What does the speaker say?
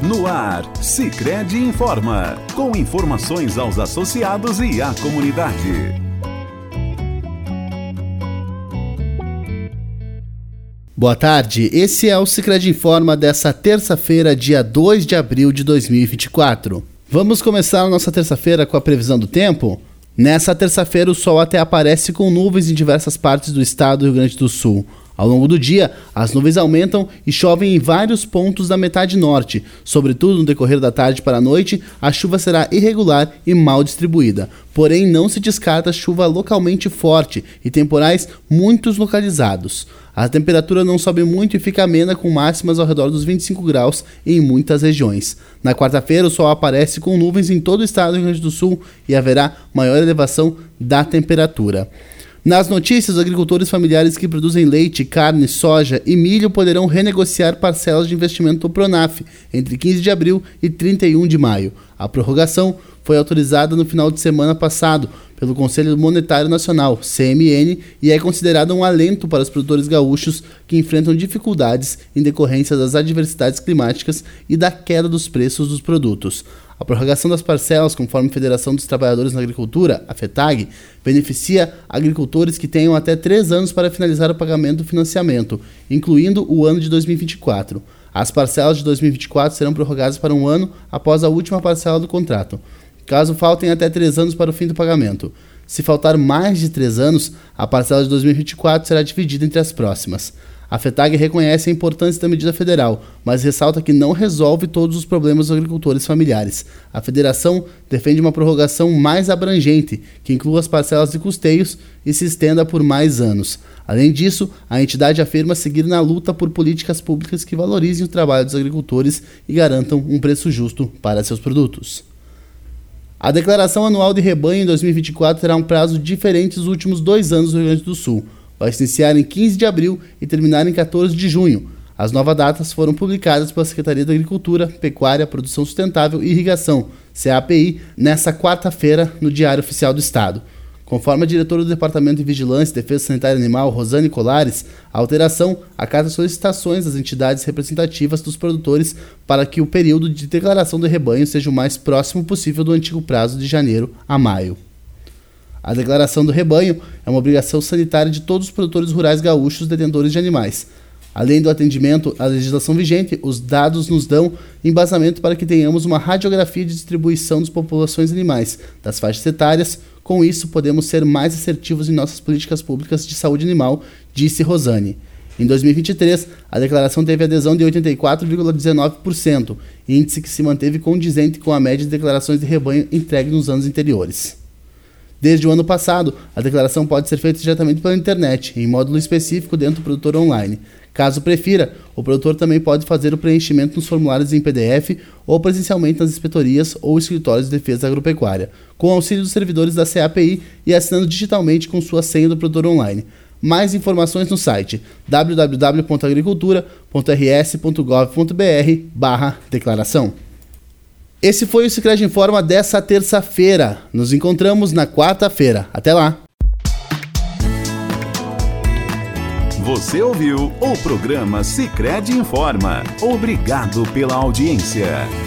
No ar, Sicredi Informa, com informações aos associados e à comunidade. Boa tarde, esse é o Sicredi Informa dessa terça-feira, dia 2 de abril de 2024. Vamos começar a nossa terça-feira com a previsão do tempo? Nessa terça-feira o sol até aparece com nuvens em diversas partes do estado do Rio Grande do Sul. Ao longo do dia, as nuvens aumentam e chovem em vários pontos da metade norte. Sobretudo no decorrer da tarde para a noite, a chuva será irregular e mal distribuída. Porém, não se descarta chuva localmente forte e temporais muito localizados. A temperatura não sobe muito e fica amena, com máximas ao redor dos 25 graus em muitas regiões. Na quarta-feira, o sol aparece com nuvens em todo o estado do Rio Grande do Sul e haverá maior elevação da temperatura. Nas notícias, os agricultores familiares que produzem leite, carne, soja e milho poderão renegociar parcelas de investimento do Pronaf entre 15 de abril e 31 de maio. A prorrogação foi autorizada no final de semana passado pelo Conselho Monetário Nacional, CMN, e é considerada um alento para os produtores gaúchos que enfrentam dificuldades em decorrência das adversidades climáticas e da queda dos preços dos produtos. A prorrogação das parcelas, conforme a Federação dos Trabalhadores na Agricultura, a FETAG, beneficia agricultores que tenham até 3 anos para finalizar o pagamento do financiamento, incluindo o ano de 2024. As parcelas de 2024 serão prorrogadas para 1 ano após a última parcela do contrato, caso faltem até 3 anos para o fim do pagamento. Se faltar mais de 3 anos, a parcela de 2024 será dividida entre as próximas. A FETAG reconhece a importância da medida federal, mas ressalta que não resolve todos os problemas dos agricultores familiares. A federação defende uma prorrogação mais abrangente, que inclua as parcelas de custeios e se estenda por mais anos. Além disso, a entidade afirma seguir na luta por políticas públicas que valorizem o trabalho dos agricultores e garantam um preço justo para seus produtos. A declaração anual de rebanho em 2024 terá um prazo diferente dos últimos 2 anos do Rio Grande do Sul. Vai se iniciar em 15 de abril e terminar em 14 de junho. As novas datas foram publicadas pela Secretaria da Agricultura, Pecuária, Produção Sustentável e Irrigação, CAPI, nesta quarta-feira no Diário Oficial do Estado. Conforme a diretora do Departamento de Vigilância e Defesa Sanitária Animal, Rosane Colares, a alteração acata solicitações das entidades representativas dos produtores para que o período de declaração do rebanho seja o mais próximo possível do antigo prazo de janeiro a maio. A declaração do rebanho é uma obrigação sanitária de todos os produtores rurais gaúchos detentores de animais. Além do atendimento à legislação vigente, os dados nos dão embasamento para que tenhamos uma radiografia de distribuição das populações animais, das faixas etárias. Com isso, podemos ser mais assertivos em nossas políticas públicas de saúde animal, disse Rosane. Em 2023, a declaração teve adesão de 84,19%, índice que se manteve condizente com a média de declarações de rebanho entregue nos anos anteriores. Desde o ano passado, a declaração pode ser feita diretamente pela internet, em módulo específico dentro do produtor online. Caso prefira, o produtor também pode fazer o preenchimento nos formulários em PDF ou presencialmente nas inspetorias ou escritórios de defesa agropecuária, com o auxílio dos servidores da CAPI e assinando digitalmente com sua senha do produtor online. Mais informações no site www.agricultura.rs.gov.br/declaração. Esse foi o Sicredi Informa dessa terça-feira. Nos encontramos na quarta-feira. Até lá! Você ouviu o programa Sicredi Informa. Obrigado pela audiência.